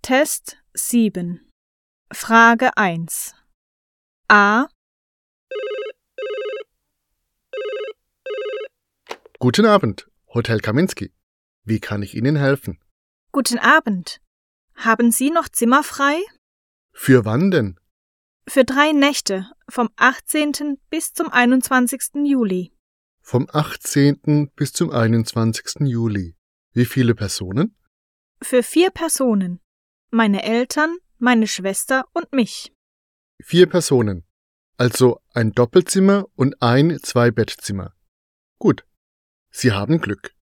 Test 7. Frage 1. A. Guten Abend, Hotel Kaminski. Wie kann ich Ihnen helfen? Guten Abend. Haben Sie noch Zimmer frei? Für wann denn? Für 3 Nächte, vom 18. bis zum 21. Juli. Vom 18. bis zum 21. Juli. Wie viele Personen? Für 4 Personen. Meine Eltern, meine Schwester und mich. 4 Personen. Also ein Doppelzimmer und ein Zwei-Bettzimmer. Gut. Sie haben Glück.